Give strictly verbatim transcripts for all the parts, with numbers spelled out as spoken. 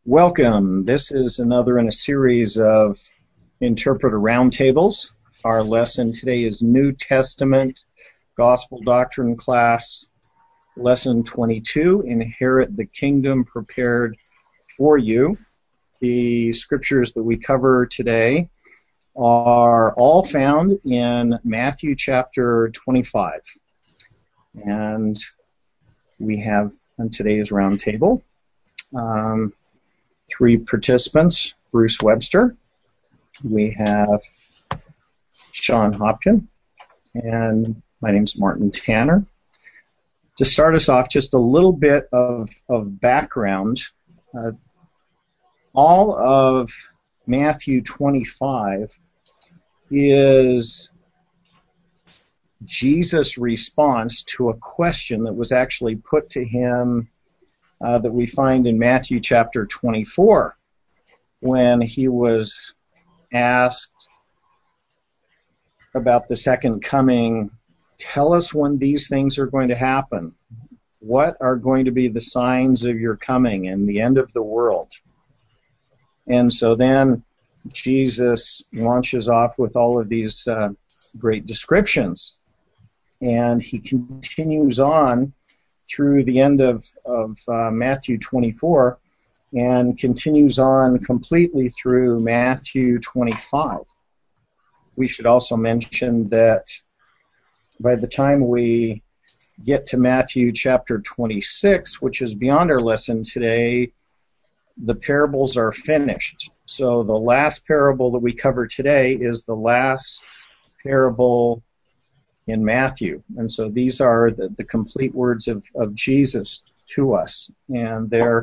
Welcome. This is another in a series of Interpreter Roundtables. Our lesson today is New Testament Gospel Doctrine Class, Lesson twenty-two, Inherit the Kingdom Prepared for You. The scriptures that we cover today are all found in Matthew chapter twenty-five. And we have on today's roundtable um, three participants: Bruce Webster, we have Sean Hopkin, and my name's Martin Tanner. To start us off, just a little bit of, of background. Uh, all of Matthew twenty-five is Jesus' response to a question that was actually put to him uh, that we find in Matthew chapter twenty-four, when he was asked about the second coming. Tell us when these things are going to happen. What are going to be the signs of your coming and the end of the world? And so then Jesus launches off with all of these uh, great descriptions. And he continues on through the end of, of uh, Matthew twenty-four and continues on completely through Matthew twenty-five. We should also mention that by the time we get to Matthew chapter twenty-six, which is beyond our lesson today, the parables are finished. So the last parable that we cover today is the last parable in Matthew. And so these are the, the complete words of, of Jesus to us. And they're,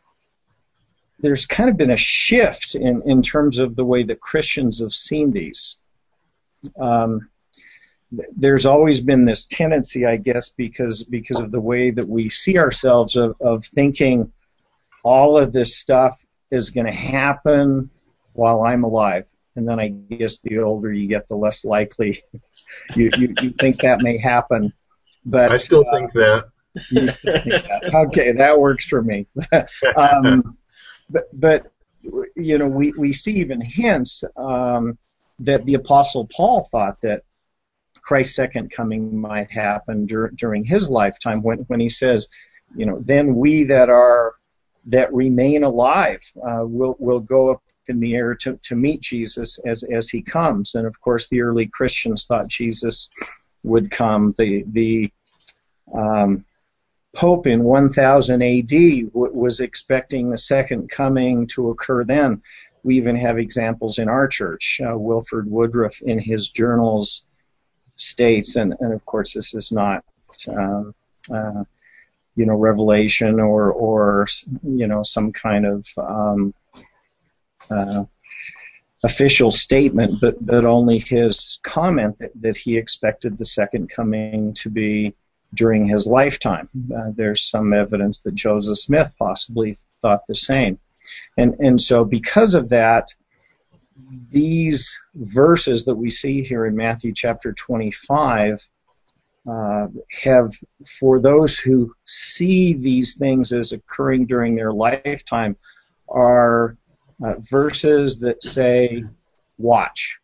there's kind of been a shift in, in terms of the way that Christians have seen these. Um, there's always been this tendency, I guess, because because of the way that we see ourselves of, of thinking all of this stuff is going to happen while I'm alive. And then I guess the older you get, the less likely you, you, you think that may happen. But I still uh, think that. You still think that. Okay, that works for me. um, but, but, you know, we, we see even hints um, that the Apostle Paul thought that Christ's second coming might happen dur- during his lifetime when, when he says, you know, then we that are that remain alive uh, will will go up in the air to, to meet Jesus as as he comes. And of course, the early Christians thought Jesus would come. The the um, Pope in one thousand A D w- was expecting the second coming to occur then. We even have examples in our church. Uh, Wilford Woodruff in his journals states, and, and of course this is not um, uh, you know, revelation or or you know, some kind of um, uh, official statement, but, but only his comment that, that he expected the second coming to be during his lifetime. Uh, there's some evidence that Joseph Smith possibly thought the same. And and so because of that, these verses that we see here in Matthew chapter twenty-five uh, have, for those who see these things as occurring during their lifetime, are uh, verses that say, watch,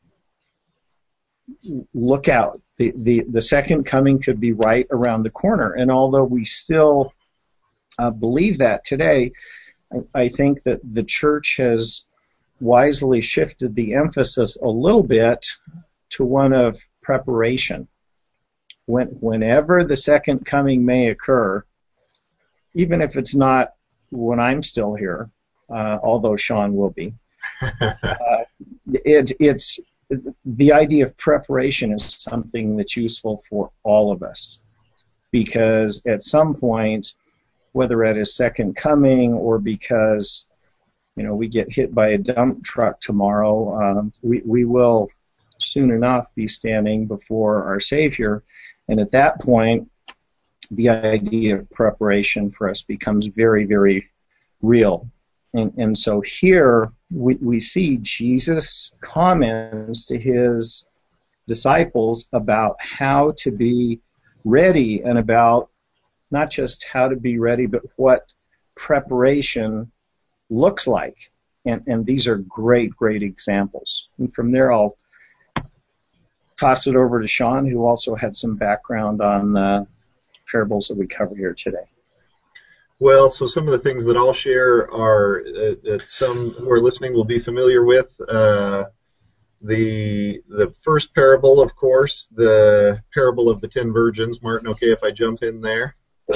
look out. The, the, the second coming could be right around the corner. And although we still uh, believe that today, I, I think that the church has wisely shifted the emphasis a little bit to one of preparation. When, whenever the second coming may occur, even if it's not when I'm still here, uh, although Sean will be, uh, it, it's the idea of preparation is something that's useful for all of us, because at some point, whether at his second coming or because you know, we get hit by a dump truck tomorrow, um, we, we will soon enough be standing before our Savior. And at that point, the idea of preparation for us becomes very, very real. And, and so here we, we see Jesus' comments to his disciples about how to be ready, and about not just how to be ready, but what preparation looks like. And, and these are great, great examples. And from there, I'll toss it over to Sean, who also had some background on the parables that we cover here today. Well, so some of the things that I'll share are uh, that some who are listening will be familiar with. Uh, the the first parable, of course, the parable of the ten virgins. Martin, okay if I jump in there?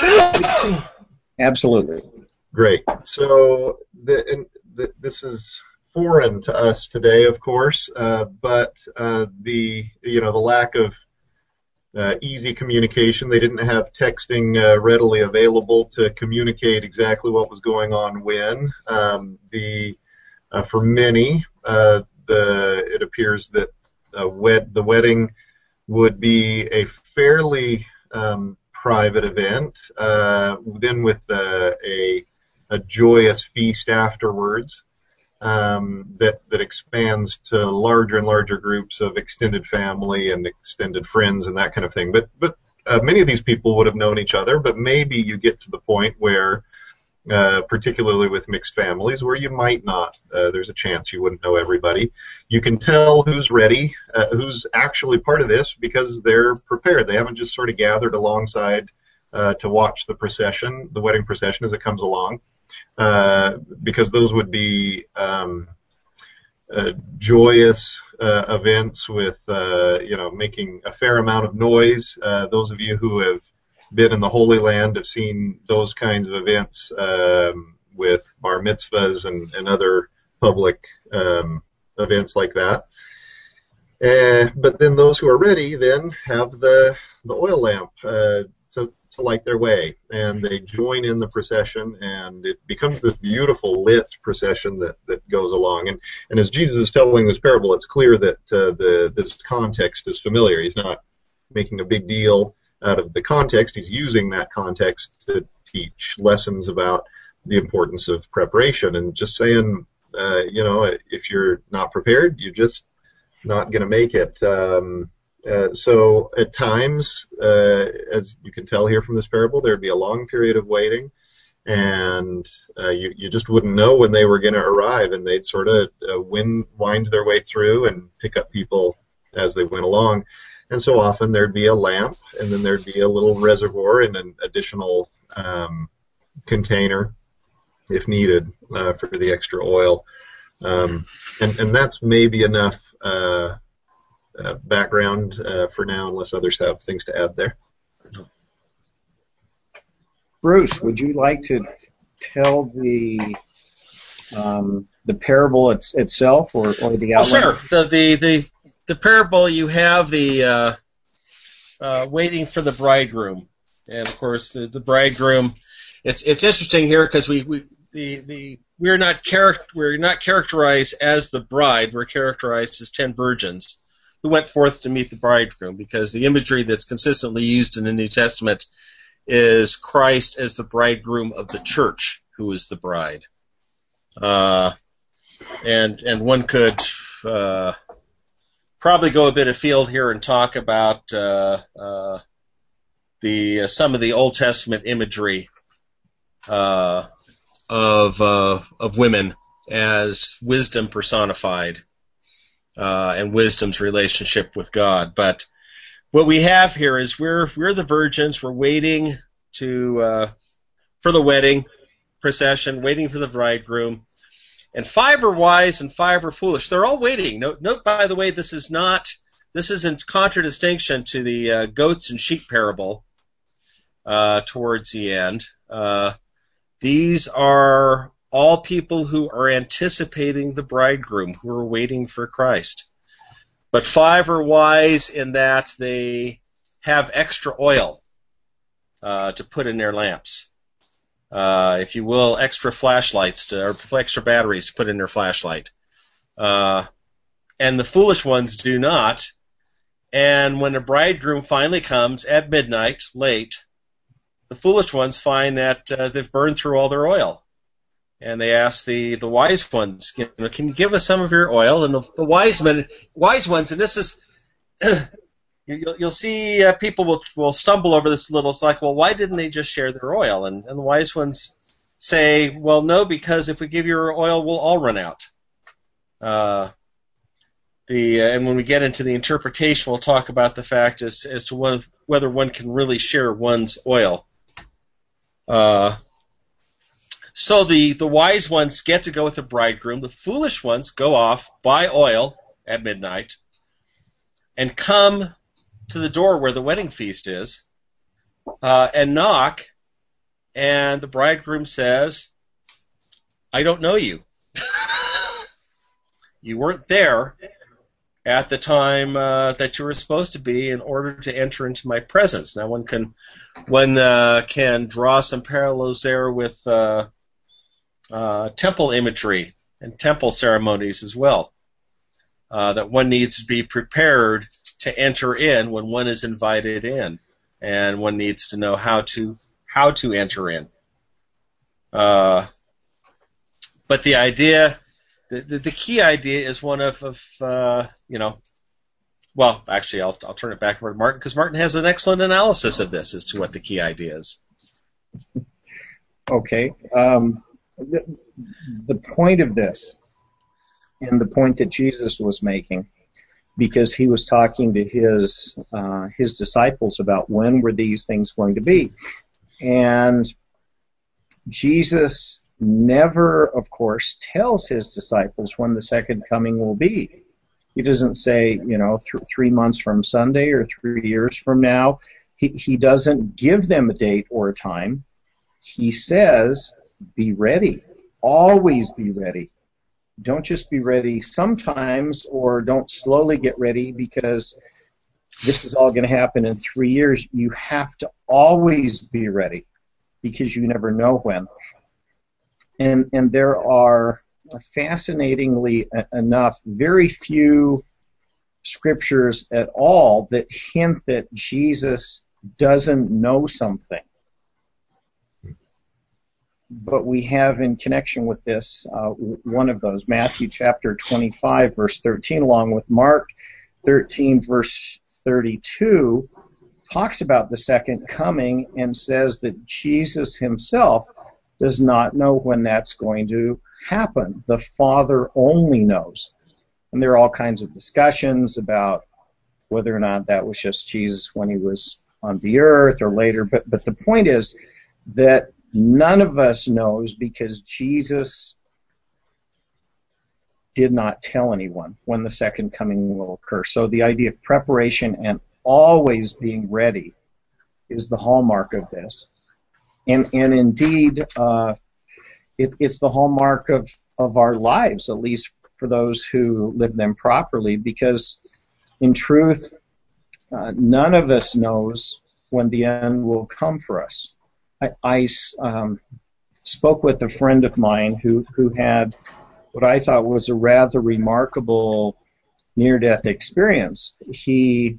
Absolutely. Great. So the, and the, this is foreign to us today, of course, uh, but uh, the you know the lack of uh, easy communication. They didn't have texting uh, readily available to communicate exactly what was going on when. Um, the uh, for many, uh, the it appears that uh, wed the wedding would be a fairly um, private event, uh, then with uh, a a joyous feast afterwards. Um, that, that expands to larger and larger groups of extended family and extended friends and that kind of thing. But but uh, many of these people would have known each other, but maybe you get to the point where, uh, particularly with mixed families, where you might not, uh, there's a chance you wouldn't know everybody. You can tell who's ready, uh, who's actually part of this, because they're prepared. They haven't just sort of gathered alongside uh, to watch the procession, the wedding procession as it comes along. Uh, because those would be um, uh, joyous uh, events with, uh, you know, making a fair amount of noise. Uh, those of you who have been in the Holy Land have seen those kinds of events um, with bar mitzvahs and, and other public um, events like that. Uh, but then those who are ready then have the the oil lamp uh, to to light their way, and they join in the procession, and it becomes this beautiful lit procession that, that goes along. And, and as Jesus is telling this parable, it's clear that uh, the this context is familiar. He's not making a big deal out of the context. He's using that context to teach lessons about the importance of preparation, and just saying, uh, you know, if you're not prepared, you're just not going to make it. Um, Uh, so at times, uh, as you can tell here from this parable, there'd be a long period of waiting, and uh, you, you just wouldn't know when they were going to arrive, and they'd sort of uh, win, wind their way through and pick up people as they went along. And so often there'd be a lamp, and then there'd be a little reservoir and an additional um, container, if needed, uh, for the extra oil. Um, and, and that's maybe enough uh, Uh, background uh, for now, unless others have things to add there. Bruce, would you like to tell the um, the parable it's, itself, or, or the outline? Oh, sure. The the the, the parable, you have the uh, uh, waiting for the bridegroom, and of course the, the bridegroom. It's it's interesting here because we, we the the we're not charac- we're not characterized as the bride. We're characterized as ten virgins who went forth to meet the bridegroom, because the imagery that's consistently used in the New Testament is Christ as the bridegroom of the church, who is the bride. Uh, and and one could uh, probably go a bit afield here and talk about uh, uh, the uh, some of the Old Testament imagery uh, of uh, of women as wisdom personified. Uh, and wisdom's relationship with God. But what we have here is we're we're the virgins. We're waiting to uh, for the wedding procession, waiting for the bridegroom. And five are wise and five are foolish. They're all waiting. Note, note by the way, this is not this is in contradistinction to the uh, goats and sheep parable uh, towards the end. Uh, these are all people who are anticipating the bridegroom, who are waiting for Christ. But five are wise in that they have extra oil uh, to put in their lamps. Uh, if you will, extra flashlights to, or extra batteries to put in their flashlight. Uh, and the foolish ones do not. And when the bridegroom finally comes at midnight, late, the foolish ones find that uh, they've burned through all their oil. And they ask the, the wise ones, you know, can you give us some of your oil? And the, the wise men, wise ones, and this is, you'll, you'll see uh, people will will stumble over this a little. It's like, well, why didn't they just share their oil? And, and the wise ones say, well, no, because if we give you your oil, we'll all run out. Uh, the uh, and when we get into the interpretation, we'll talk about the fact as as to one, whether one can really share one's oil. Uh, so the the wise ones get to go with the bridegroom. The foolish ones go off, buy oil at midnight, and come to the door where the wedding feast is, uh, and knock. And the bridegroom says, "I don't know you. You weren't there at the time uh, that you were supposed to be in order to enter into my presence." Now, one can one uh, can draw some parallels there with uh, uh, temple imagery and temple ceremonies as well. Uh, that one needs to be prepared to enter in when one is invited in, and one needs to know how to how to enter in. Uh, but the idea. The, the, the key idea is one of, of uh, you know, well, actually, I'll, I'll turn it back over to Martin, because Martin has an excellent analysis of this as to what the key idea is. Okay. Um, the, the point of this, and the point that Jesus was making, because he was talking to his uh, his disciples about when were these things going to be. And Jesus never, of course, tells his disciples when the second coming will be. He doesn't say, you know, th- three months from Sunday or three years from now. He, he doesn't give them a date or a time. He says, be ready. Always be ready. Don't just be ready sometimes, or don't slowly get ready because this is all going to happen in three years. You have to always be ready because you never know when. And, and there are, fascinatingly enough, very few scriptures at all that hint that Jesus doesn't know something. But we have in connection with this uh, one of those, Matthew chapter twenty-five, verse thirteen, along with Mark thirteen, verse thirty-two, talks about the second coming and says that Jesus himself does not know when that's going to happen. The Father only knows. And there are all kinds of discussions about whether or not that was just Jesus when he was on the earth or later. But, but the point is that none of us knows because Jesus did not tell anyone when the second coming will occur. So the idea of preparation and always being ready is the hallmark of this. And, and indeed, uh, it, it's the hallmark of, of our lives, at least for those who live them properly, because in truth, uh, none of us knows when the end will come for us. I, I um, spoke with a friend of mine who, who had what I thought was a rather remarkable near-death experience. He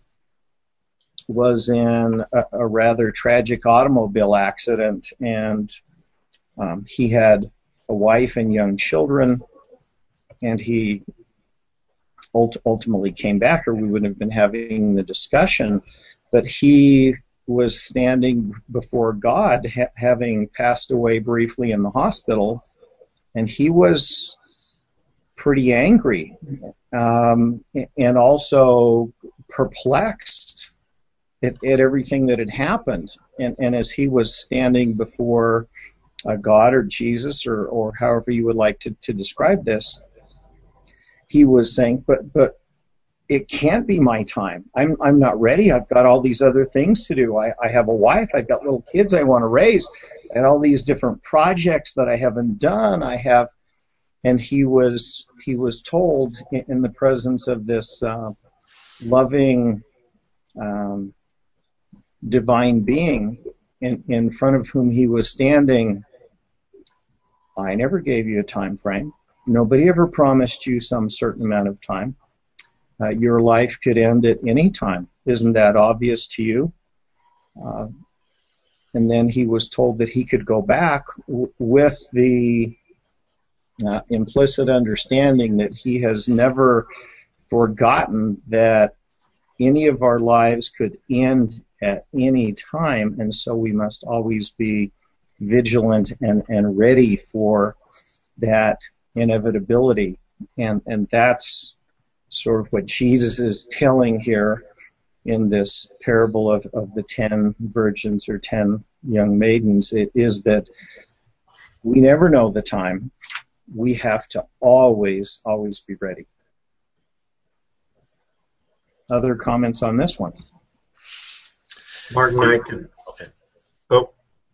was in a, a rather tragic automobile accident, and um, he had a wife and young children, and he ult- ultimately came back, or we wouldn't have been having the discussion, but he was standing before God, ha- having passed away briefly in the hospital, and he was pretty angry um, and also perplexed At, at everything that had happened. And, and as he was standing before uh, God or Jesus or, or however you would like to, to describe this, he was saying, but but it can't be my time. I'm I'm not ready. I've got all these other things to do. I, I have a wife. I've got little kids I want to raise, and all these different projects that I haven't done. I have, and he was he was told in, in the presence of this uh, loving um, divine being in, in front of whom he was standing, I never gave you a time frame. Nobody ever promised you some certain amount of time. Uh, your life could end at any time. Isn't that obvious to you? Uh, and then he was told that he could go back w- with the uh, implicit understanding that he has never forgotten that any of our lives could end at any time, and so we must always be vigilant and, and ready for that inevitability. And, and that's sort of what Jesus is telling here in this parable of, of the ten virgins or ten young maidens. It is that we never know the time. We have to always, always be ready. Other comments on this one? Martin, I can. Okay. Oh,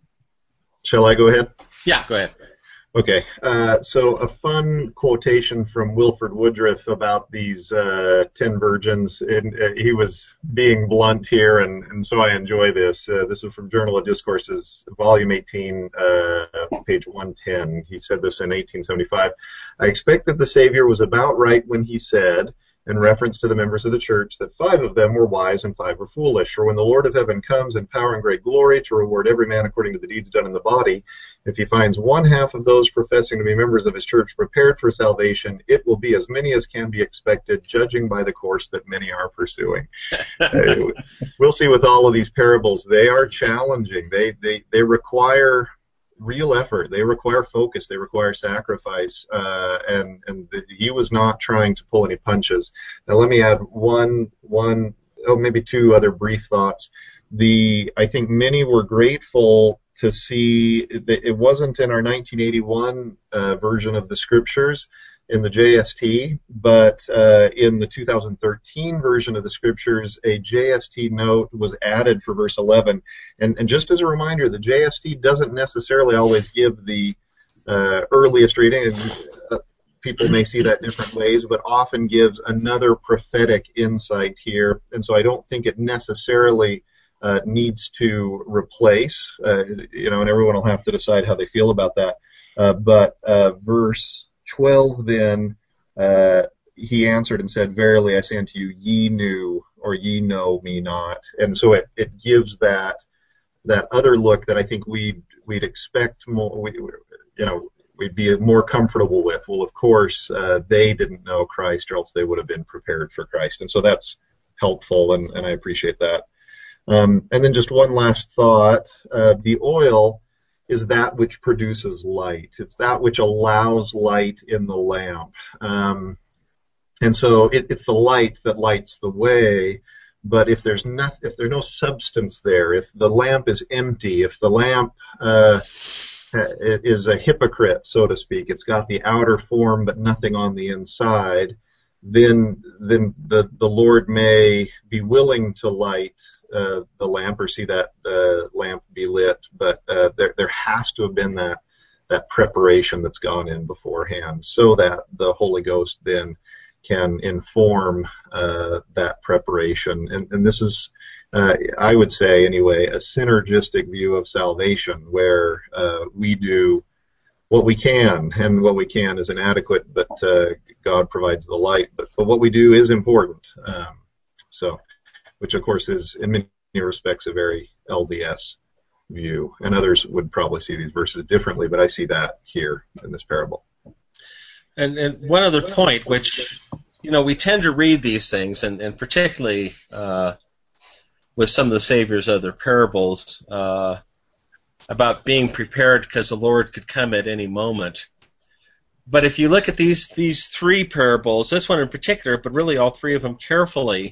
shall I go ahead? Yeah, go ahead. Okay. Uh, so a fun quotation from Wilford Woodruff about these uh, ten virgins. And, uh, he was being blunt here, and, and so I enjoy this. Uh, this is from Journal of Discourses, Volume eighteen, uh, page one ten. He said this in eighteen seventy-five. I expect that the Savior was about right when he said, in reference to the members of the church, that five of them were wise and five were foolish. For when the Lord of heaven comes in power and great glory to reward every man according to the deeds done in the body, if he finds one half of those professing to be members of his church prepared for salvation, it will be as many as can be expected, judging by the course that many are pursuing. uh, we'll see with all of these parables, they are challenging. They, they, they require real effort. They require focus. They require sacrifice. Uh, and and the, he was not trying to pull any punches. Now let me add one one oh maybe two other brief thoughts. The I think many were grateful to see that it wasn't in our nineteen eighty-one uh, version of the scriptures in the J S T, but uh, in the two thousand thirteen version of the scriptures, a J S T note was added for verse eleven. And, and just as a reminder, the J S T doesn't necessarily always give the uh, earliest reading, and uh, people may see that different ways, but often gives another prophetic insight here. And so I don't think it necessarily uh, needs to replace, uh, you know, and everyone will have to decide how they feel about that. Uh, but uh, verse twelve then, uh, he answered and said, verily I say unto you, ye knew, or ye know me not. And so it, it gives that that other look that I think we'd, we'd expect more, we, you know, we'd be more comfortable with. Well, of course, uh, they didn't know Christ, or else they would have been prepared for Christ. And so that's helpful, and, and I appreciate that. Um, and then just one last thought. Uh, the oil is that which produces light. It's that which allows light in the lamp. Um, and so it, it's the light that lights the way. But if there's not, if there's no substance there, if the lamp is empty, if the lamp uh, is a hypocrite, so to speak, it's got the outer form but nothing on the inside, then then the the Lord may be willing to light uh, the lamp, or see that uh, lamp be lit, but uh, there there has to have been that that preparation that's gone in beforehand, so that the Holy Ghost then can inform uh, that preparation. And, and this is, uh, I would say anyway, a synergistic view of salvation, where uh, we do what we can, and what we can is inadequate, but uh, God provides the light. But, but what we do is important. Um, so, which of course is in many respects a very L D S view, and others would probably see these verses differently, but I see that here in this parable. And, and one other point, which, you know, we tend to read these things, and, and particularly uh, with some of the Savior's other parables, uh, about being prepared because the Lord could come at any moment. But if you look at these these three parables, this one in particular, but really all three of them carefully,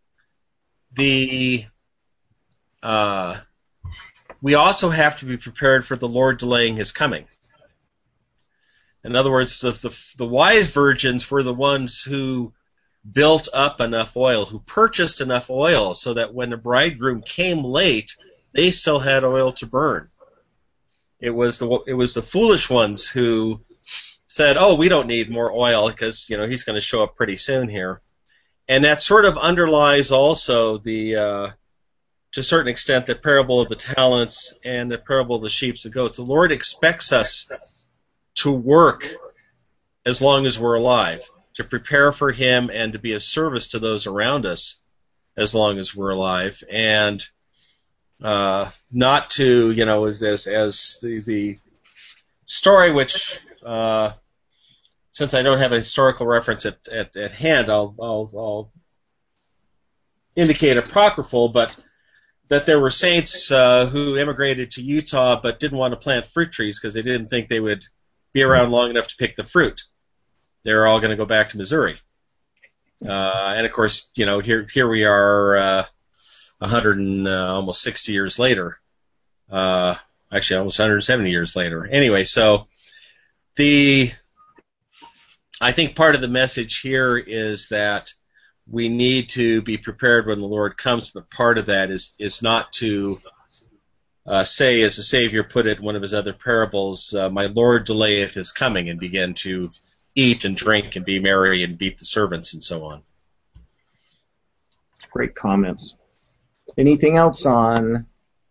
the uh, we also have to be prepared for the Lord delaying His coming. In other words, the, the, the wise virgins were the ones who built up enough oil, who purchased enough oil so that when the bridegroom came late, they still had oil to burn. It was the it was the foolish ones who said, "Oh, we don't need more oil because, you know, he's going to show up pretty soon here," and that sort of underlies also the, uh, to a certain extent, the parable of the talents and the parable of the sheep and goats. The Lord expects us to work as long as we're alive, to prepare for Him and to be of service to those around us as long as we're alive, and uh, not to, you know, as as, as the, the story which, uh, since I don't have a historical reference at, at, at hand, I'll, I'll, I'll indicate apocryphal, but that there were saints uh, who immigrated to Utah but didn't want to plant fruit trees because they didn't think they would be around long enough to pick the fruit. They're all going to go back to Missouri. Uh, and of course, you know, here here we are, uh, one hundred and uh, almost sixty years later. Uh, actually, almost one hundred seventy years later. Anyway, so the I think part of the message here is that we need to be prepared when the Lord comes, but part of that is is not to uh, say, as the Savior put it in one of his other parables, uh, "My Lord delayeth his coming," and begin to eat and drink and be merry and beat the servants and so on. Great comments. Anything else on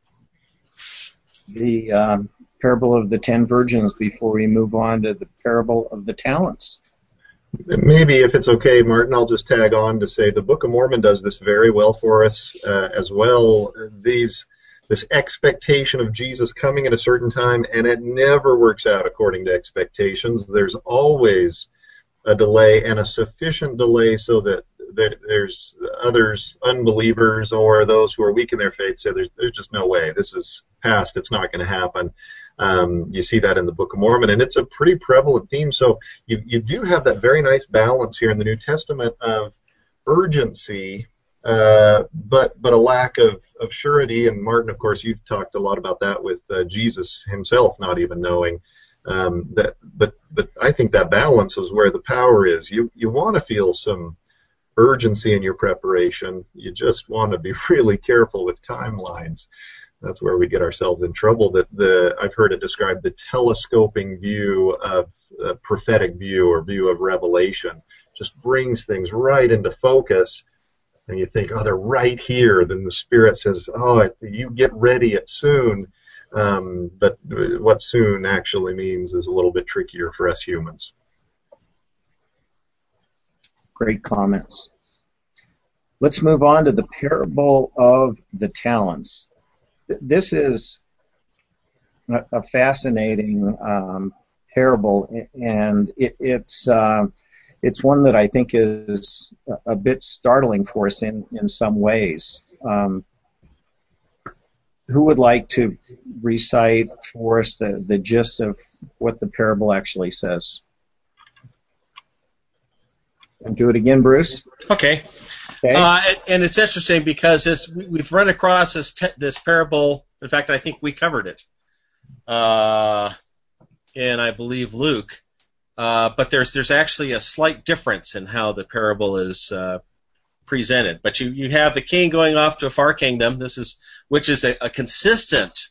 the um, parable of the ten virgins before we move on to the parable of the talents? Maybe, if it's okay, Martin, I'll just tag on to say the Book of Mormon does this very well for us uh, as well. These, this expectation of Jesus coming at a certain time, and it never works out according to expectations. There's always a delay, and a sufficient delay so that there, there's others, unbelievers, or those who are weak in their faith, say there's, there's just no way. This is past. It's not going to happen. Um, you see that in the Book of Mormon, and it's a pretty prevalent theme. So you you do have that very nice balance here in the New Testament of urgency, uh, but but a lack of, of surety. And Martin, of course, you've talked a lot about that with uh, Jesus himself not even knowing um, that. But but I think that balance is where the power is. You you want to feel some urgency in your preparation. You just want to be really careful with timelines. That's where we get ourselves in trouble. That the I've heard it described the telescoping view of uh, prophetic view or view of revelation just brings things right into focus, and you think, oh, they're right here. Then the Spirit says, oh, you get ready, it's soon. Um, but what soon actually means is a little bit trickier for us humans. Great comments. Let's move on to the parable of the talents. This is a, a fascinating um, parable, and it, it's uh, it's one that I think is a, a bit startling for us in, in some ways. Um, who would like to recite for us the, the gist of what the parable actually says? And do it again, Bruce. Okay. Okay. Uh, and, and it's interesting because this, we've run across this te- this parable. In fact, I think we covered it uh, in, I believe, Luke. Uh, but there's there's actually a slight difference in how the parable is uh, presented. But you, you have the king going off to a far kingdom. This is which is a, a consistent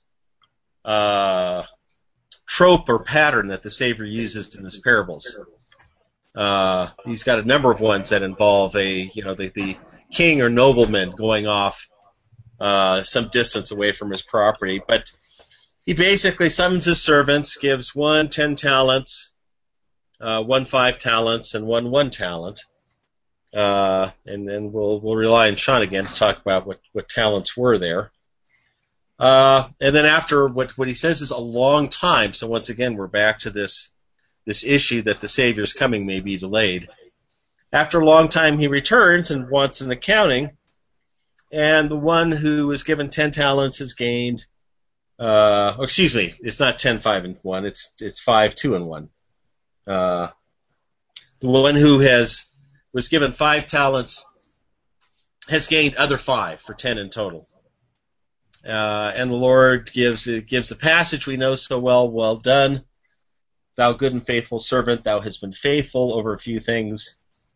uh, trope or pattern that the Savior uses in his parables. Uh, he's got a number of ones that involve a, you know, the, the king or nobleman going off uh, some distance away from his property. But he basically summons his servants, gives one ten talents, uh, one five talents, and one one talent. Uh, and then we'll we'll rely on Sean again to talk about what, what talents were there. Uh, and then after what what he says is a long time. So once again, we're back to this. This issue that the Savior's coming may be delayed. After a long time, he returns and wants an accounting, and the one who was given ten talents has gained. Uh, oh, excuse me, it's not ten, five, and one. It's it's five, two, and one. Uh, the one who has was given five talents has gained other five for ten in total. Uh, and the Lord gives gives the passage we know so well. Well done. Thou good and faithful servant, thou hast been faithful over a few things.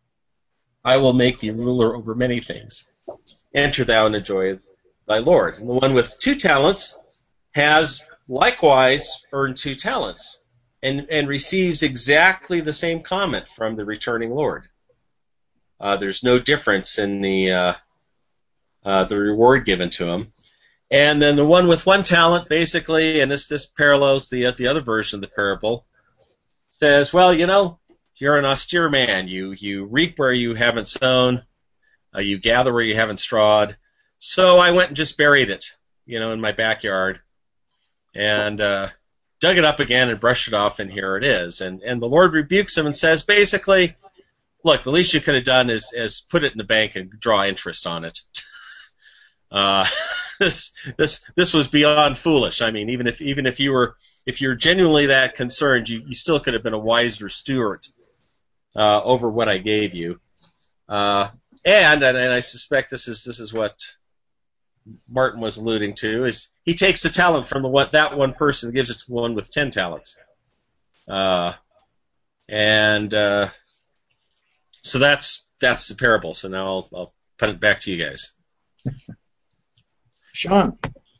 I will make thee ruler over many things. Enter thou in the joy of thy Lord. And the one with two talents has likewise earned two talents and, and receives exactly the same comment from the returning Lord. Uh, there's no difference in the uh, uh, the reward given to him. And then the one with one talent, basically, and this this parallels the uh, the other version of the parable, says, well, you know, you're an austere man. You you reap where you haven't sown. Uh, you gather where you haven't strawed. So I went and just buried it, you know, in my backyard, and uh, dug it up again and brushed it off, and here it is. And and the Lord rebukes him and says, basically, look, the least you could have done is, is put it in the bank and draw interest on it. uh, this this this was beyond foolish. I mean, even if even if you were if you're genuinely that concerned, you, you still could have been a wiser steward uh, over what I gave you. Uh, and, and and I suspect this is this is what Martin was alluding to, is he takes the talent from the one, that one person and gives it to the one with ten talents. Uh, and uh, so that's that's the parable. So now I'll, I'll put it back to you guys. Sean.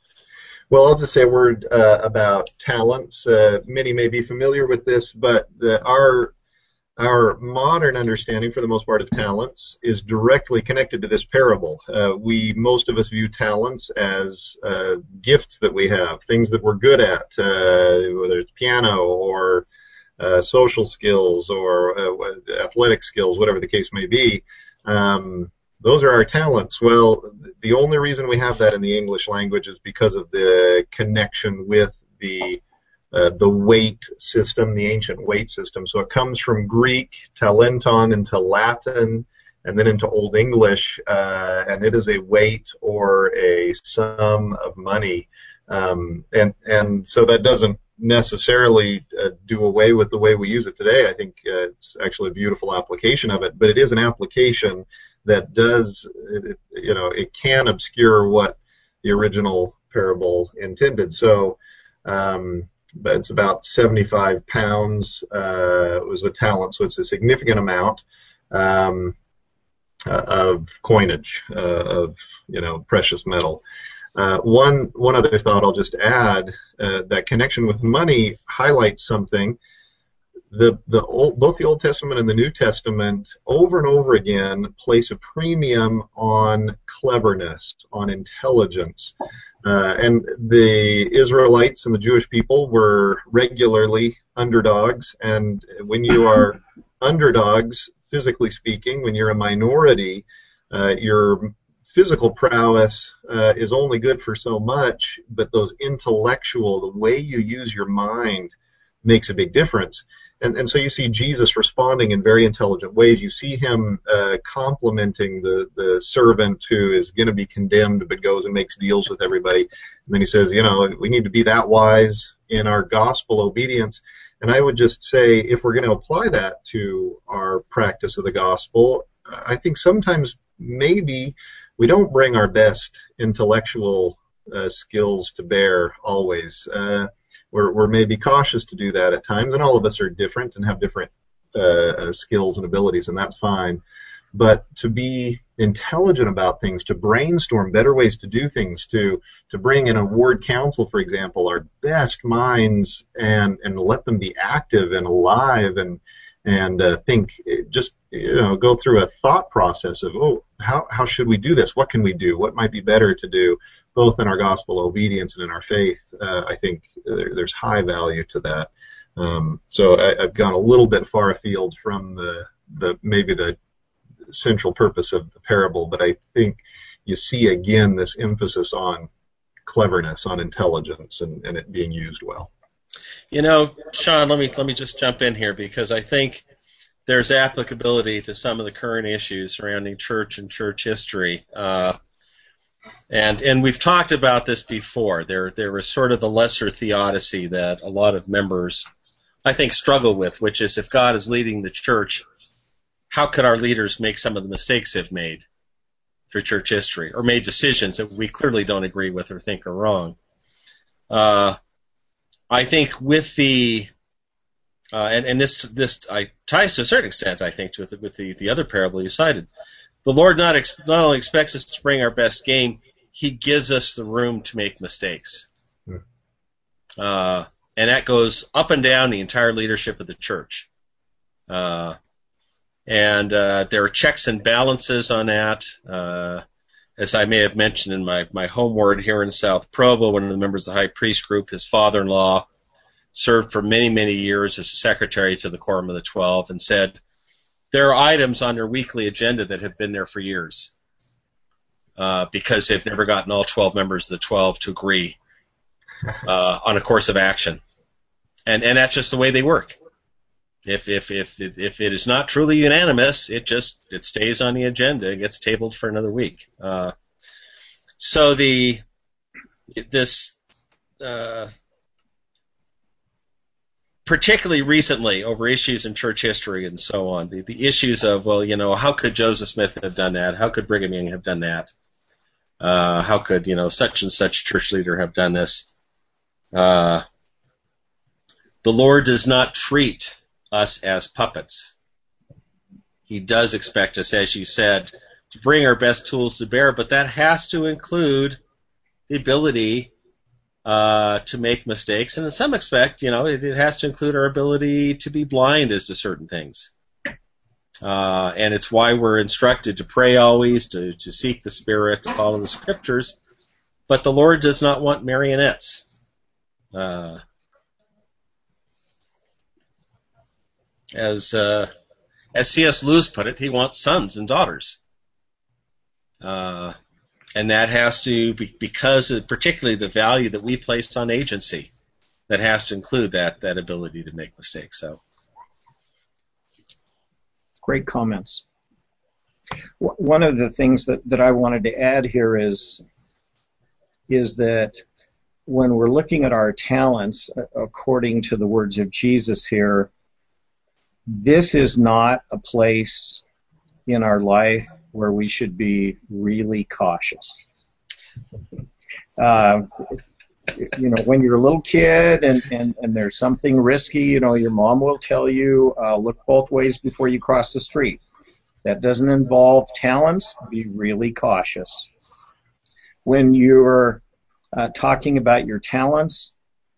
Well, I'll just say a word uh, about talents. Uh, many may be familiar with this, but the, our Our modern understanding, for the most part, of talents is directly connected to this parable. Uh, we, most of us, view talents as uh, gifts that we have, things that we're good at, uh, whether it's piano or uh, social skills or uh, athletic skills, whatever the case may be. Um, those are our talents. Well, the only reason we have that in the English language is because of the connection with the Uh, the weight system, the ancient weight system. So it comes from Greek, talenton, into Latin, and then into Old English, uh, and it is a weight or a sum of money. Um, and, and so that doesn't necessarily uh, do away with the way we use it today. I think uh, it's actually a beautiful application of it, but it is an application that does, it, you know, it can obscure what the original parable intended. So, um, but it's about seventy-five pounds uh, was a talent, so it's a significant amount um, uh, of coinage uh, of you know precious metal. Uh, one one other thought I'll just add: uh, that connection with money highlights something. The the old, both the Old Testament and the New Testament over and over again place a premium on cleverness, on intelligence. Uh, and the Israelites and the Jewish people were regularly underdogs, and when you are underdogs, physically speaking, when you're a minority, uh, your physical prowess uh, is only good for so much, but those intellectual, the way you use your mind makes a big difference. And, and so you see Jesus responding in very intelligent ways. You see him uh, complimenting the, the servant who is going to be condemned but goes and makes deals with everybody. And then he says, you know, we need to be that wise in our gospel obedience. And I would just say, if we're going to apply that to our practice of the gospel, I think sometimes maybe we don't bring our best intellectual uh, skills to bear always. Uh, We're, we're maybe cautious to do that at times, and all of us are different and have different uh, skills and abilities, and that's fine. But to be intelligent about things, to brainstorm better ways to do things, to to bring in a ward council, for example, our best minds and and let them be active and alive and and uh, think, just you know, go through a thought process of, oh, how how should we do this? What can we do? What might be better to do? Both in our gospel obedience and in our faith, uh, I think there, there's high value to that. Um, so I, I've gone a little bit far afield from the, the maybe the central purpose of the parable, but I think you see again this emphasis on cleverness, on intelligence, and, and it being used well. You know, Sean, let me let me just jump in here, because I think there's applicability to some of the current issues surrounding church and church history. Uh, And and we've talked about this before. There there is sort of the lesser theodicy that a lot of members, I think, struggle with, which is, if God is leading the church, how could our leaders make some of the mistakes they've made through church history, or made decisions that we clearly don't agree with or think are wrong? Uh, I think with the uh, and and this this I, ties to a certain extent, I think, with with the the other parable you cited. The Lord not ex- not only expects us to bring our best game, He gives us the room to make mistakes. Hmm. Uh, and that goes up and down the entire leadership of the church. Uh, and uh, there are checks and balances on that. Uh, as I may have mentioned in my, my home ward here in South Provo, one of the members of the high priest group, his father-in-law, served for many, many years as a secretary to the Quorum of the Twelve, and said, there are items on their weekly agenda that have been there for years uh, because they've never gotten all twelve members of the twelve to agree uh, on a course of action, and and that's just the way they work. If if if if it is not truly unanimous, it just it stays on the agenda and gets tabled for another week. Uh, so the this, uh, particularly recently over issues in church history and so on, the, the issues of, well, you know, how could Joseph Smith have done that? How could Brigham Young have done that? Uh, how could, you know, such and such church leader have done this? Uh, the Lord does not treat us as puppets. He does expect us, as you said, to bring our best tools to bear, but that has to include the ability uh, to make mistakes, and in some respect, you know, it, it has to include our ability to be blind as to certain things. Uh, and it's why we're instructed to pray always, to, to seek the Spirit, to follow the Scriptures. But the Lord does not want marionettes. Uh, as uh, as C S Lewis put it, he wants sons and daughters. Uh, and that has to be, because of particularly the value that we place on agency, that has to include that, that ability to make mistakes. So. Great comments. One of the things that, that I wanted to add here is, is that when we're looking at our talents, according to the words of Jesus here, this is not a place in our life where we should be really cautious. Uh, you know, when you're a little kid and, and, and there's something risky, you know, your mom will tell you, uh, look both ways before you cross the street. That doesn't involve talents. Be really cautious. When you're uh, talking about your talents,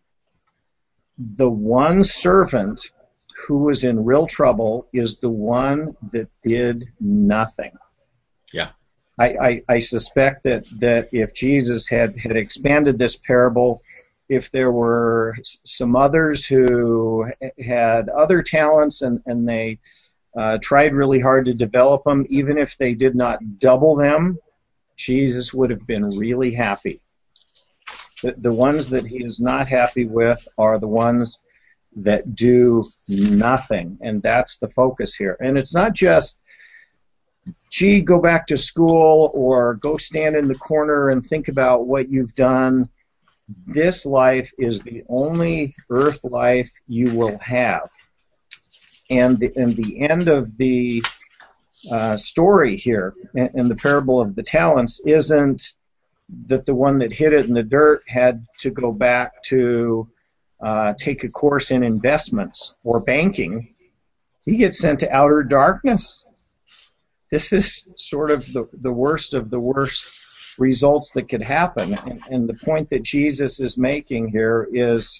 the one servant who was in real trouble is the one that did nothing. Yeah. I, I, I suspect that, that if Jesus had, had expanded this parable, if there were some others who had other talents and, and they uh, tried really hard to develop them, even if they did not double them, Jesus would have been really happy. The, the ones that he is not happy with are the ones that do nothing, and that's the focus here. And it's not just, gee, go back to school or go stand in the corner and think about what you've done. This life is the only earth life you will have. And the, and the end of the uh, story here in, in the parable of the talents isn't that the one that hid it in the dirt had to go back to uh, take a course in investments or banking. He gets sent to outer darkness. This is sort of the, the worst of the worst results that could happen. And, and the point that Jesus is making here is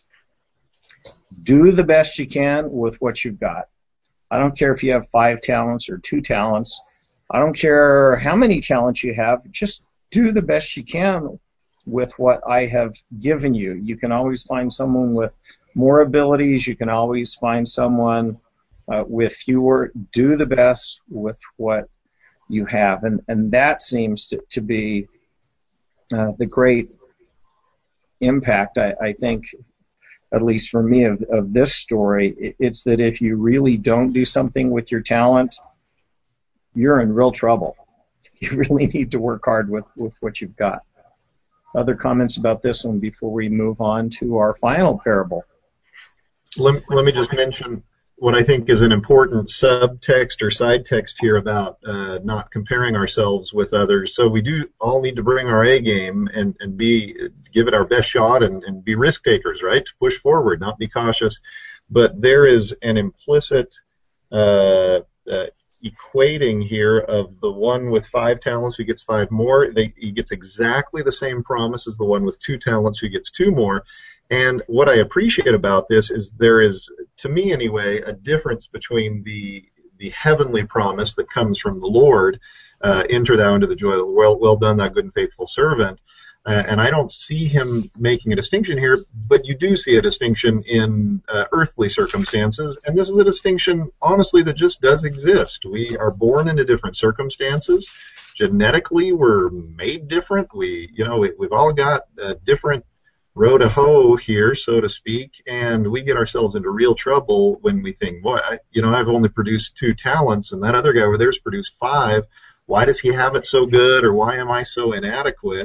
do the best you can with what you've got. I don't care if you have five talents or two talents. I don't care how many talents you have. Just do the best you can with what I have given you. You can always find someone with more abilities. You can always find someone uh, with fewer. Do the best with what you have. And, and that seems to, to be uh, the great impact, I, I think, at least for me, of, of this story. It's that if you really don't do something with your talent, you're in real trouble. You really need to work hard with, with what you've got. Other comments about this one before we move on to our final parable? Let, let me just mention what I think is an important subtext or side text here about uh, not comparing ourselves with others. So we do all need to bring our A game and, and be give it our best shot and, and be risk takers, right? To push forward, not be cautious. But there is an implicit uh, uh, equating here of the one with five talents who gets five more. They, he gets exactly the same promise as the one with two talents who gets two more. And what I appreciate about this is there is, to me anyway, a difference between the the heavenly promise that comes from the Lord, uh, enter thou into the joy of the world, well done, thou good and faithful servant. Uh, and I don't see him making a distinction here, but you do see a distinction in uh, earthly circumstances, and this is a distinction, honestly, that just does exist. We are born into different circumstances. Genetically, we're made different. We, you know, we, we've all got uh, different row to hoe here, so to speak, and we get ourselves into real trouble when we think, boy, I, you know, I've only produced two talents, and that other guy over there's produced five. Why does he have it so good, or why am I so inadequate?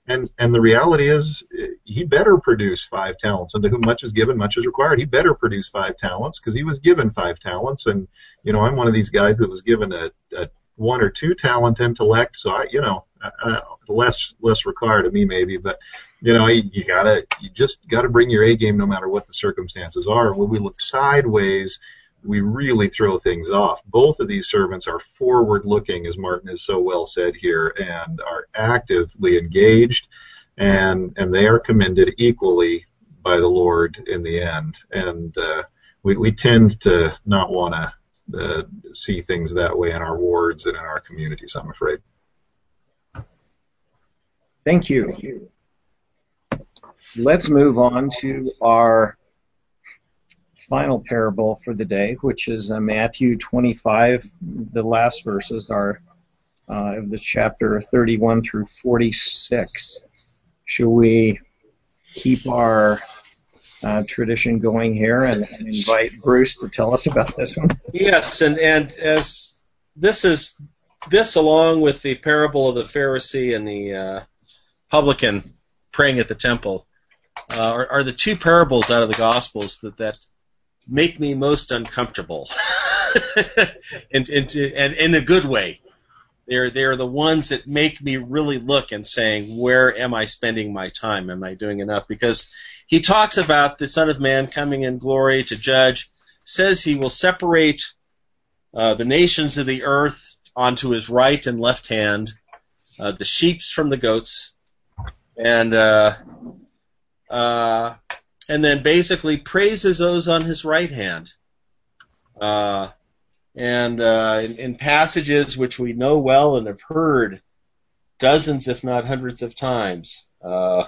And and the reality is, he better produce five talents. And to whom much is given, much is required. He better produce five talents because he was given five talents. And you know, I'm one of these guys that was given a, a one or two talent intellect. So I, you know, uh, less less required of me maybe. But you know, you, you gotta you just gotta bring your A game no matter what the circumstances are. When we look sideways, we really throw things off. Both of these servants are forward-looking, as Martin has so well said here, and are actively engaged, and and they are commended equally by the Lord in the end. And uh, we, we tend to not want to uh, see things that way in our wards and in our communities, I'm afraid. Thank you. Let's move on to our final parable for the day, which is uh, Matthew twenty-five. The last verses are uh, of the chapter thirty-one through forty-six. Should we keep our uh, tradition going here and, and invite Bruce to tell us about this one? Yes, and, and as this is this along with the parable of the Pharisee and the uh, publican praying at the temple uh, are, are the two parables out of the Gospels that that make me most uncomfortable, and, and, and in a good way. They're they're the ones that make me really look and saying, where am I spending my time? Am I doing enough? Because he talks about the Son of Man coming in glory to judge, says he will separate uh, the nations of the earth onto his right and left hand, uh, the sheep from the goats, and uh, uh, and then basically praises those on his right hand. Uh, and uh, in, in passages which we know well and have heard dozens, if not hundreds of times, uh,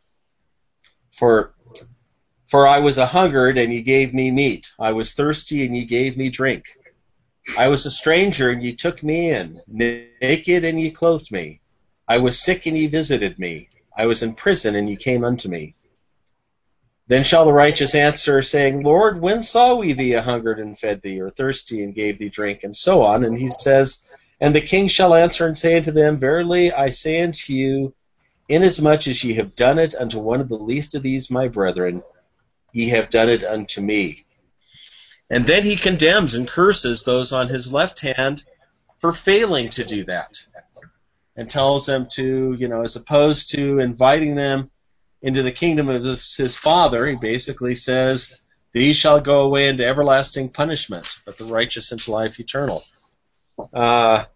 for for I was a hungered and ye gave me meat. I was thirsty and ye gave me drink. I was a stranger and ye took me in, naked and ye clothed me. I was sick and ye visited me. I was in prison and ye came unto me. Then shall the righteous answer, saying, Lord, when saw we thee a hungered and fed thee, or thirsty and gave thee drink, and so on. And he says, and the king shall answer and say unto them, Verily I say unto you, inasmuch as ye have done it unto one of the least of these my brethren, ye have done it unto me. And then he condemns and curses those on his left hand for failing to do that, and tells them to, you know, as opposed to inviting them into the kingdom of his Father, he basically says, these shall go away into everlasting punishment, but the righteous into life eternal. Uh,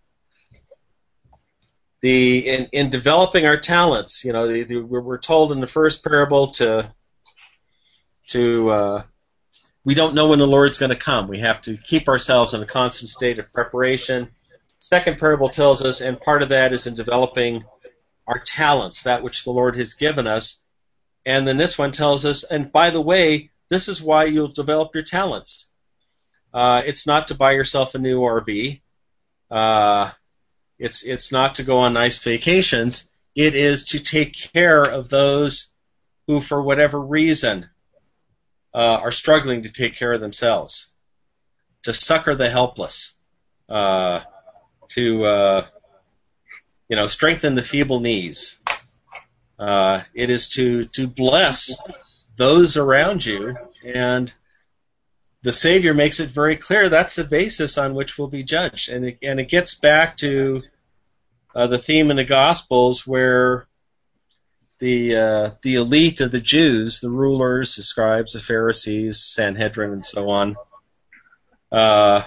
the in, in developing our talents, you know, the, the, we're told in the first parable to to uh, we don't know when the Lord's going to come. We have to keep ourselves in a constant state of preparation. Second parable tells us, and part of that is in developing our talents, that which the Lord has given us. And then this one tells us, and by the way, this is why you'll develop your talents. Uh, it's not to buy yourself a new R V. Uh, it's it's not to go on nice vacations. It is to take care of those who, for whatever reason, uh, are struggling to take care of themselves, to succor the helpless, uh, to uh, you know strengthen the feeble knees. Uh, it is to, to bless those around you, and the Savior makes it very clear that's the basis on which we'll be judged. And it, and it gets back to uh, the theme in the Gospels where the uh, the elite of the Jews, the rulers, the scribes, the Pharisees, Sanhedrin, and so on, uh,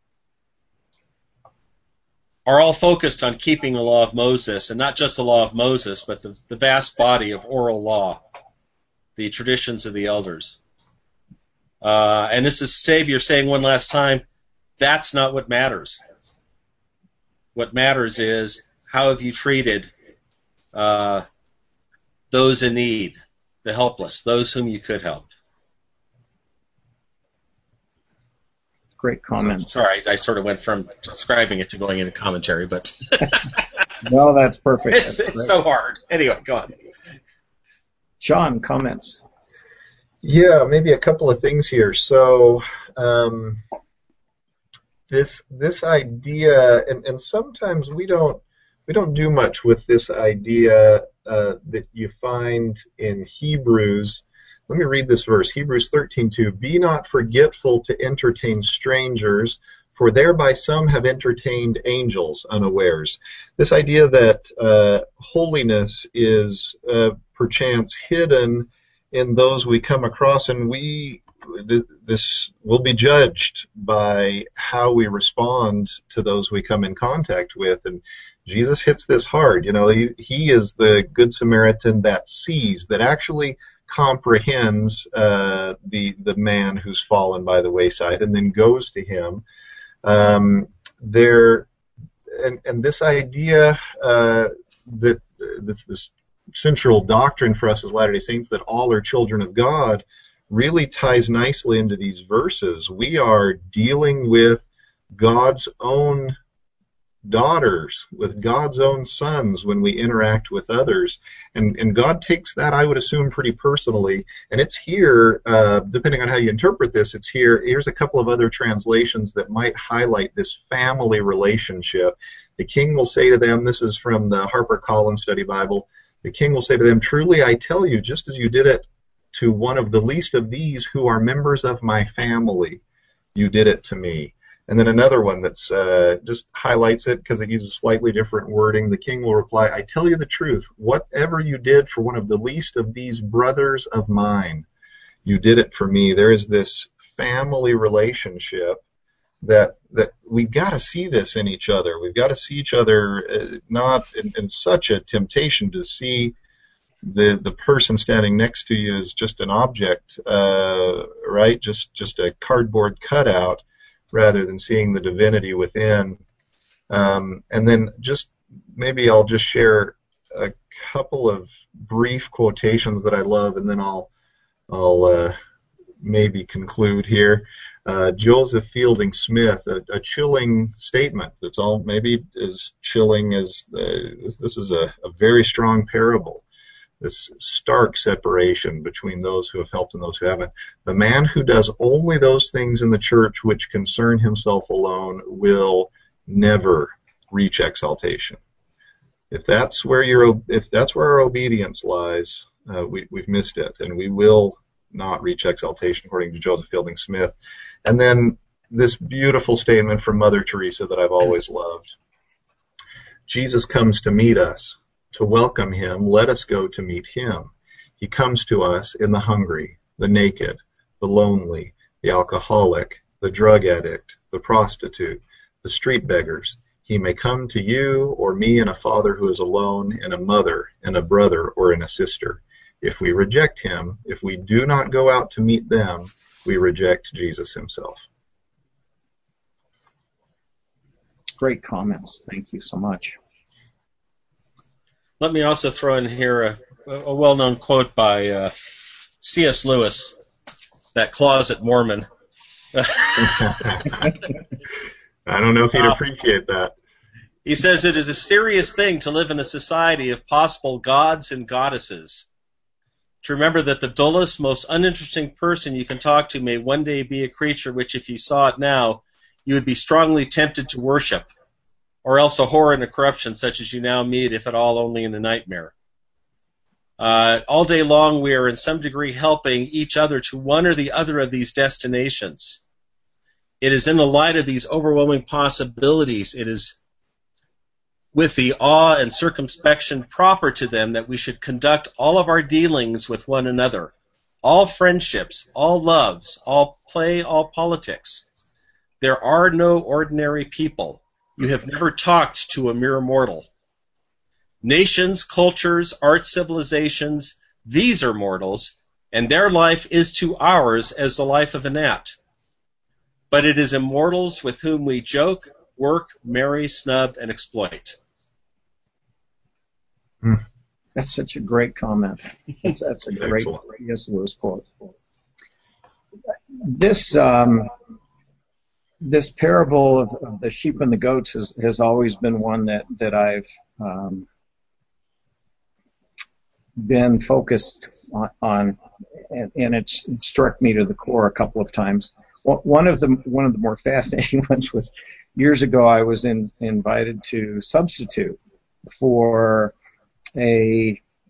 are all focused on keeping the law of Moses, and not just the law of Moses, but the, the vast body of oral law, the traditions of the elders. Uh, and this is Savior saying one last time, that's not what matters. What matters is, how have you treated uh, those in need, the helpless, those whom you could help? Great comment. Sorry, I sort of went from describing it to going into commentary, but no, that's perfect. It's, that's it's so hard. Anyway, go on. Sean, comments? Yeah, maybe a couple of things here. So um, this this idea, and, and sometimes we don't we don't do much with this idea uh, that you find in Hebrews. Let me read this verse, Hebrews thirteen two. Be not forgetful to entertain strangers, for thereby some have entertained angels unawares. This idea that uh, holiness is uh, perchance hidden in those we come across, and we th- this will be judged by how we respond to those we come in contact with. And Jesus hits this hard. You know, he, he is the Good Samaritan that sees, that actually comprehends uh, the the man who's fallen by the wayside, and then goes to him. Um, there, and and this idea uh, that this this central doctrine for us as Latter-day Saints, that all are children of God, really ties nicely into these verses. We are dealing with God's own daughters, with God's own sons when we interact with others. And, and God takes that, I would assume, pretty personally. And it's here, uh, depending on how you interpret this, it's here. Here's a couple of other translations that might highlight this family relationship. The king will say to them, this is from the HarperCollins Study Bible, the king will say to them, truly I tell you, just as you did it to one of the least of these who are members of my family, you did it to me. And then another one that's uh, just highlights it because it uses slightly different wording. The king will reply, I tell you the truth, whatever you did for one of the least of these brothers of mine, you did it for me. There is this family relationship that that we've got to see this in each other. We've got to see each other uh, not in, in such a temptation to see the the person standing next to you as just an object, uh, right? Just just a cardboard cutout, rather than seeing the divinity within. Um, and then just maybe I'll just share a couple of brief quotations that I love, and then I'll I'll uh, maybe conclude here. Uh, Joseph Fielding Smith, a, a chilling statement that's all maybe as chilling as the, this, this is a, a very strong parable. This stark separation between those who have helped and those who haven't. The man who does only those things in the church which concern himself alone will never reach exaltation. If that's where your if that's where our obedience lies, uh, we, we've missed it, and we will not reach exaltation, according to Joseph Fielding Smith. And then this beautiful statement from Mother Teresa that I've always loved. Jesus comes to meet us. To welcome him, let us go to meet him. He comes to us in the hungry, the naked, the lonely, the alcoholic, the drug addict, the prostitute, the street beggars. He may come to you or me and a father who is alone, and a mother and a brother or and a sister. If we reject him, if we do not go out to meet them, we reject Jesus himself. Great comments. Thank you so much. Let me also throw in here a, a well-known quote by uh, C S Lewis, that closet Mormon. I don't know if he'd appreciate that. He says, it is a serious thing to live in a society of possible gods and goddesses. To remember that the dullest, most uninteresting person you can talk to may one day be a creature which, if you saw it now, you would be strongly tempted to worship, or else a horror and a corruption such as you now meet, if at all only in a nightmare. Uh, all day long we are in some degree helping each other to one or the other of these destinations. It is in the light of these overwhelming possibilities, it is with the awe and circumspection proper to them that we should conduct all of our dealings with one another, all friendships, all loves, all play, all politics. There are no ordinary people. You have never talked to a mere mortal. Nations, cultures, art, civilizations, these are mortals, and their life is to ours as the life of a gnat. But it is immortals with whom we joke, work, marry, snub, and exploit. Hmm. That's such a great comment. That's, that's a great C S Lewis quote. This um, this parable of, of the sheep and the goats has, has always been one that that I've um, been focused on, on and, and it's it struck me to the core a couple of times. One of the one of the more fascinating ones was years ago. I was in, invited to substitute for a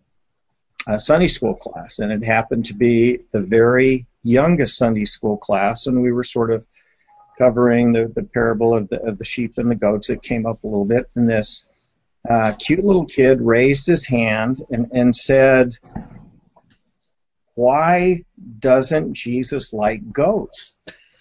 a Sunday school class, and it happened to be the very youngest Sunday school class, and we were sort of covering the, the parable of the, of the sheep and the goats. It came up a little bit, and this uh, cute little kid raised his hand and, and said, "Why doesn't Jesus like goats?"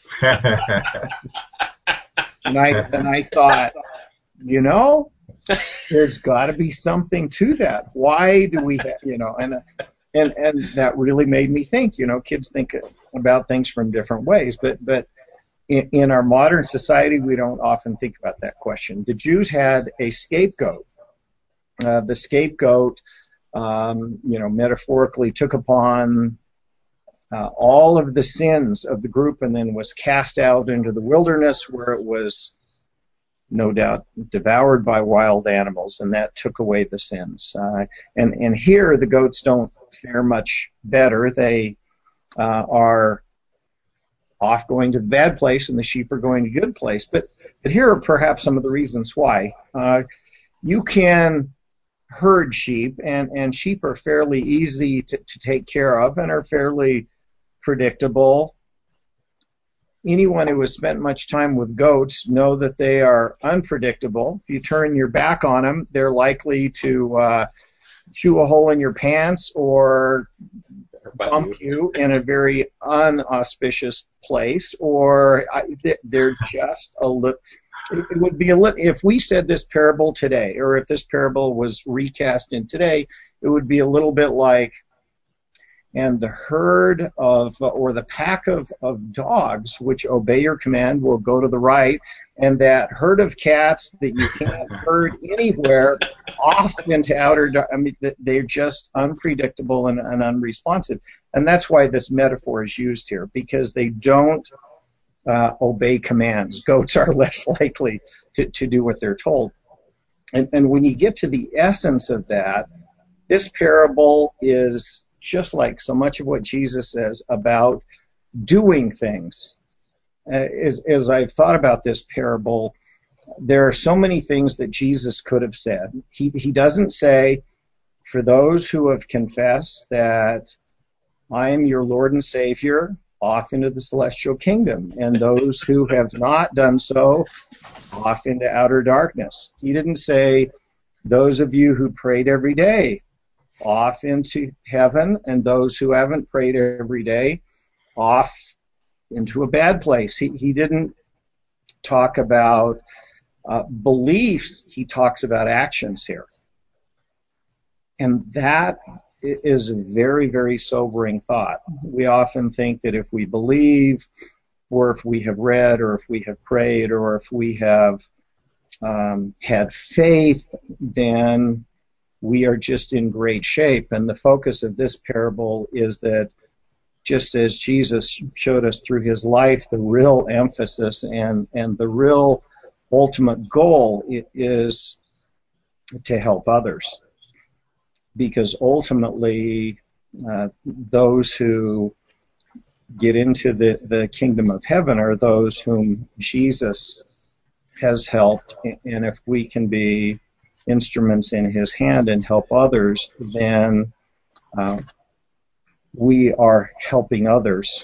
And I and I thought, you know, there's got to be something to that. Why do we, have, you know, and and and that really made me think. You know, kids think about things from different ways, but but in, in our modern society, we don't often think about that question. The Jews had a scapegoat. Uh, the scapegoat, um, you know, metaphorically took upon Uh, all of the sins of the group and then was cast out into the wilderness where it was no doubt devoured by wild animals, and that took away the sins. Uh, and, and here the goats don't fare much better. They uh, are off going to the bad place and the sheep are going to the good place. But, but here are perhaps some of the reasons why. Uh, you can herd sheep, and, and sheep are fairly easy to, to take care of and are fairly predictable. Anyone who has spent much time with goats know that they are unpredictable. If you turn your back on them, they're likely to uh, chew a hole in your pants or bump you in a very unauspicious place, or they're just a little. It would be a little. If we said this parable today, or if this parable was recast in today, it would be a little bit like, and the herd of, or the pack of, of dogs which obey your command will go to the right, and that herd of cats that you can't herd anywhere off into outer, I mean, they're just unpredictable and, and unresponsive. And that's why this metaphor is used here, because they don't uh, obey commands. Goats are less likely to, to do what they're told. And, and when you get to the essence of that, this parable is just like so much of what Jesus says about doing things. Uh, as, as I've thought about this parable, there are so many things that Jesus could have said. He, he doesn't say, for those who have confessed that I am your Lord and Savior, off into the celestial kingdom, and those who have not done so, off into outer darkness. He didn't say, those of you who prayed every day, off into heaven, and those who haven't prayed every day, off into a bad place. He, he didn't talk about uh, beliefs. He talks about actions here. And that is a very, very sobering thought. We often think that if we believe, or if we have read, or if we have prayed, or if we have um, had faith, then we are just in great shape. And the focus of this parable is that just as Jesus showed us through his life, the real emphasis and, and the real ultimate goal is to help others. Because ultimately, uh, those who get into the, the kingdom of heaven are those whom Jesus has helped. And if we can be instruments in his hand and help others, then uh, we are helping others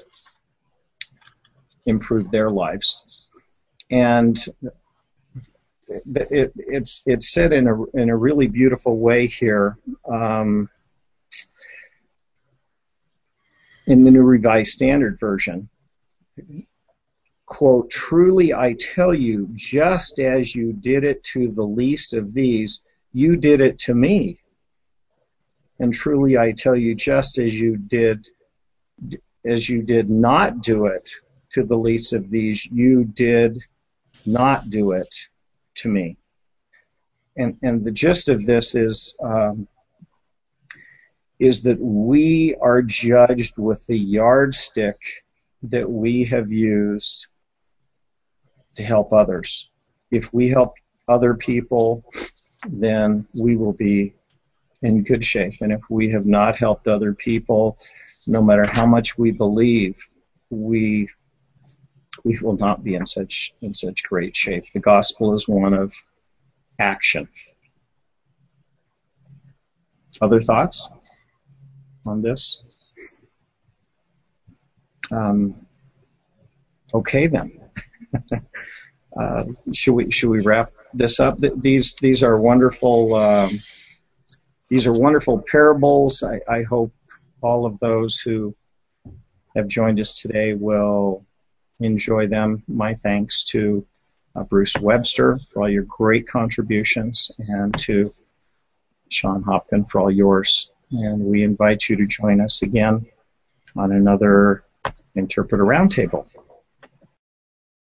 improve their lives. And it, it, it's it's said in a in a really beautiful way here um, in the New Revised Standard Version. Quote, truly I tell you, just as you did it to the least of these, you did it to me. And truly I tell you, just as you did, as you did not do it to the least of these, you did not do it to me. And and the gist of this is um, is that we are judged with the yardstick that we have used to help others. If we help other people, then we will be in good shape. And if we have not helped other people, no matter how much we believe, we we will not be in such in such great shape. The gospel is one of action. Other thoughts? on this? Um, okay then. uh, should we should we wrap this up? These these are wonderful. Um, these are wonderful parables. I, I hope all of those who have joined us today will enjoy them. My thanks to uh, Bruce Webster for all your great contributions, and to Sean Hopkin for all yours. And we invite you to join us again on another Interpreter Roundtable.